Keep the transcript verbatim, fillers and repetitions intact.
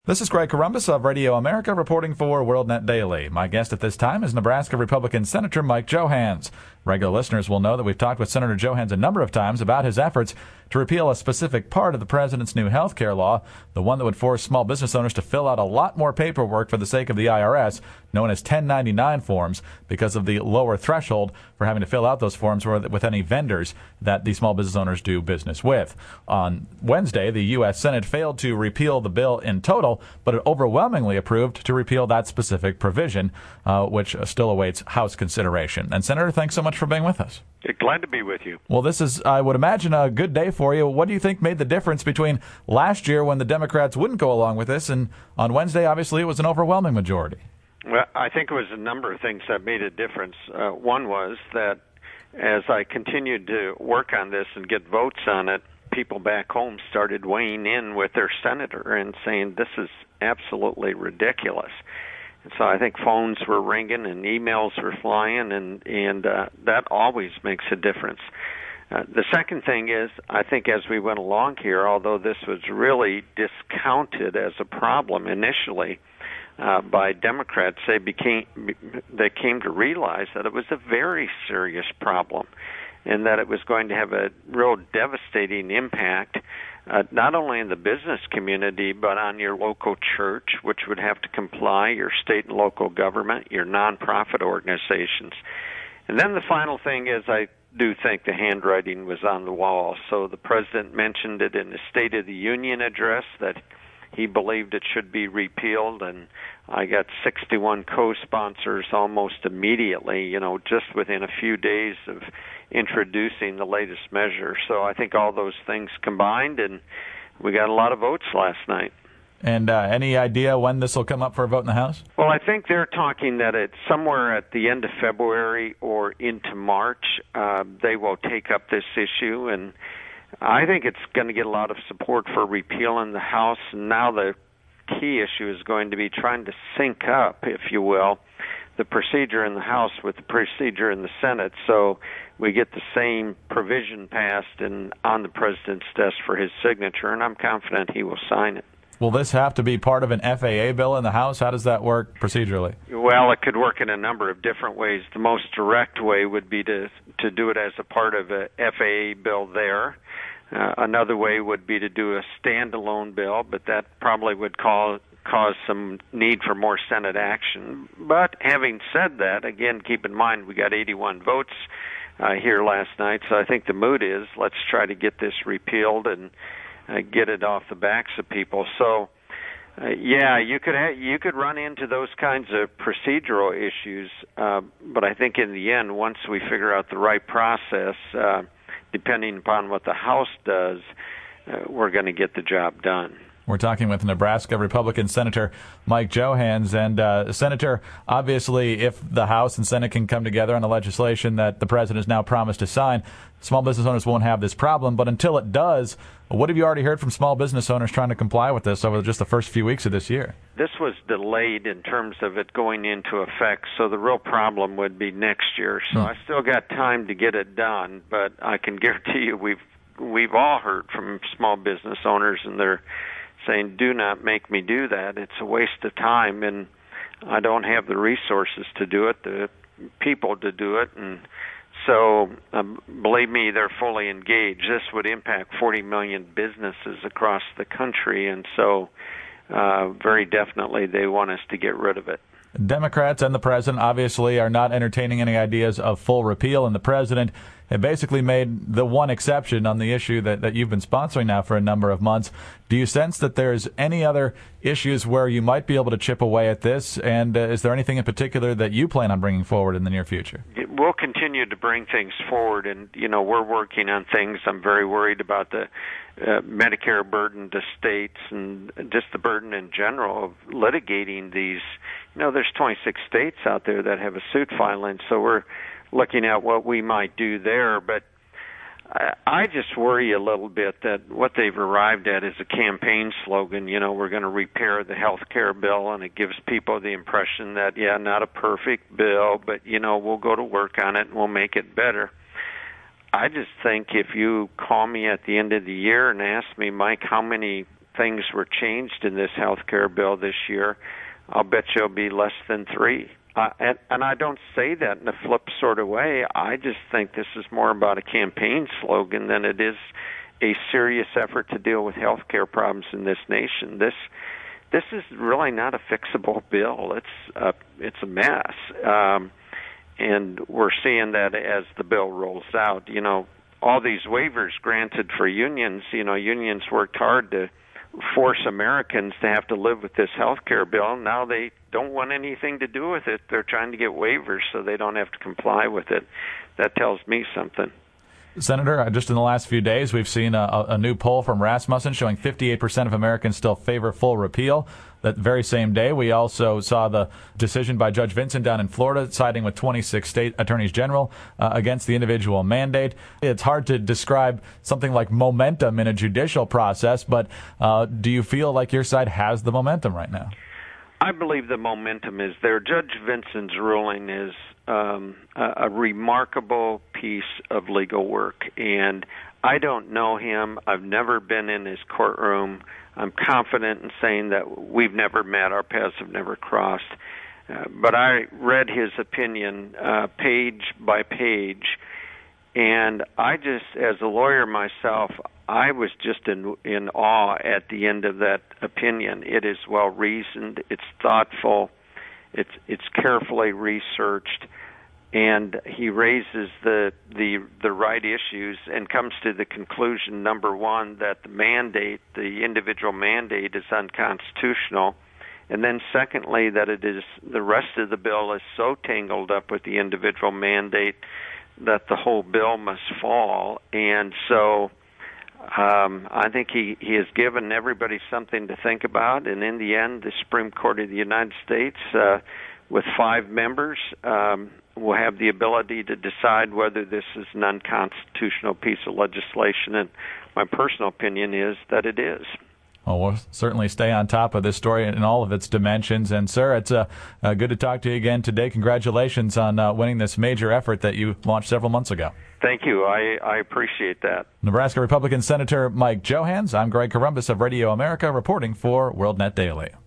This is Greg Corombos of Radio America reporting for WorldNet Daily. My guest at this time is Nebraska Republican Senator Mike Johanns. Regular listeners will know that we've talked with Senator Johanns a number of times about his efforts to repeal a specific part of the president's new health care law, the one that would force small business owners to fill out a lot more paperwork for the sake of the I R S, known as ten ninety-nine forms, because of the lower threshold for having to fill out those forms with any vendors that the small business owners do business with. On Wednesday, the U S Senate failed to repeal the bill in total, but it overwhelmingly approved to repeal that specific provision, uh, which still awaits House consideration. And, Senator, thanks so much for being with us. Glad to be with you. Well, this is, I would imagine, a good day for you. What do you think made the difference between last year when the Democrats wouldn't go along with this, and on Wednesday, obviously, it was an overwhelming majority? Well, I think it was a number of things that made a difference. Uh, one was that as I continued to work on this and get votes on it, people back home started weighing in with their senator and saying, this is absolutely ridiculous. And so I think phones were ringing and emails were flying, and, and uh, that always makes a difference. Uh, the second thing is, I think as we went along here, although this was really discounted as a problem initially uh, by Democrats, they became they came to realize that it was a very serious problem, and that it was going to have a real devastating impact, uh, not only in the business community, but on your local church, which would have to comply, your state and local government, your nonprofit organizations. And then the final thing is, I do think the handwriting was on the wall. So the president mentioned it in the State of the Union address that he believed it should be repealed, and I got sixty-one co-sponsors almost immediately, you know, just within a few days of introducing the latest measure. So I think all those things combined, and we got a lot of votes last night. And uh, any idea when this will come up for a vote in the House? Well, I think they're talking that it's somewhere at the end of February or into March. Uh, they will take up this issue, and I think it's going to get a lot of support for repeal in the House. And now the key issue is going to be trying to sync up, if you will, the procedure in the House with the procedure in the Senate, so we get the same provision passed and on the president's desk for his signature, and I'm confident he will sign it. Will this have to be part of an F A A bill in the House? How does that work procedurally? Well, it could work in a number of different ways. The most direct way would be to to do it as a part of a F A A bill there. Uh, another way would be to do a standalone bill, but that probably would call, cause some need for more Senate action. But having said that, again, keep in mind we got eighty-one votes uh, here last night, so I think the mood is let's try to get this repealed and Uh, get it off the backs of people. So, uh, yeah, you could ha- you could run into those kinds of procedural issues, uh, but I think in the end, once we figure out the right process, uh, depending upon what the House does, uh, we're going to get the job done. We're talking with Nebraska Republican Senator Mike Johanns. And, uh, Senator, obviously, if the House and Senate can come together on the legislation that the president has now promised to sign, small business owners won't have this problem. But until it does, what have you already heard from small business owners trying to comply with this over just the first few weeks of this year? This was delayed in terms of it going into effect, so the real problem would be next year. So I still got time to get it done, but I can guarantee you we've we've all heard from small business owners, and they're saying, do not make me do that. It's a waste of time, and I don't have the resources to do it, the people to do it, and so um, believe me, they're fully engaged. This would impact forty million businesses across the country, and so uh, very definitely they want us to get rid of it. Democrats and the president obviously are not entertaining any ideas of full repeal, and the president had basically made the one exception on the issue that, that you've been sponsoring now for a number of months. Do you sense that there's any other issues where you might be able to chip away at this, and uh, is there anything in particular that you plan on bringing forward in the near future? We'll continue to bring things forward, and, you know, we're working on things. I'm very worried about the uh, Medicare burden to states and just the burden in general of litigating these. You know, there's twenty-six states out there that have a suit filing, so we're looking at what we might do there. But I, I just worry a little bit that what they've arrived at is a campaign slogan. You know, we're going to repair the health care bill, and it gives people the impression that, yeah, not a perfect bill, but, you know, we'll go to work on it and we'll make it better. I just think if you call me at the end of the year and ask me, Mike, how many things were changed in this health care bill this year, I'll bet you it'll be less than three. Uh, and, and I don't say that in a flip sort of way. I just think this is more about a campaign slogan than it is a serious effort to deal with health care problems in this nation. This this is really not a fixable bill. It's a, it's a mess. Um, and we're seeing that as the bill rolls out. You know, all these waivers granted for unions, you know, unions worked hard to force Americans to have to live with this health care bill. Now they don't want anything to do with it. They're trying to get waivers so they don't have to comply with it. That tells me something. Senator, just in the last few days, we've seen a, a new poll from Rasmussen showing fifty-eight percent of Americans still favor full repeal. That very same day, we also saw the decision by Judge Vinson down in Florida, siding with twenty-six state attorneys general uh, against the individual mandate. It's hard to describe something like momentum in a judicial process, but uh, do you feel like your side has the momentum right now? I believe the momentum is there. Judge Vinson's ruling is um, a, a remarkable piece of legal work, and I don't know him. I've never been in his courtroom. I'm confident in saying that we've never met, our paths have never crossed. Uh, but I read his opinion uh, page by page, and I just, as a lawyer myself, I was just in in awe at the end of that opinion. It is well reasoned, it's thoughtful, it's it's carefully researched, and he raises the the the right issues and comes to the conclusion, number one, that the mandate, the individual mandate, is unconstitutional, and then secondly, that it is the rest of the bill is so tangled up with the individual mandate that the whole bill must fall. And so um, I think he, he has given everybody something to think about, and in the end, the Supreme Court of the United States, uh, with five members, um, will have the ability to decide whether this is an unconstitutional piece of legislation, and my personal opinion is that it is. Well, we'll certainly stay on top of this story in all of its dimensions. And, sir, it's uh, uh, good to talk to you again today. Congratulations on uh, winning this major effort that you launched several months ago. Thank you. I, I appreciate that. Nebraska Republican Senator Mike Johanns. I'm Greg Corombos of Radio America reporting for WorldNet Daily.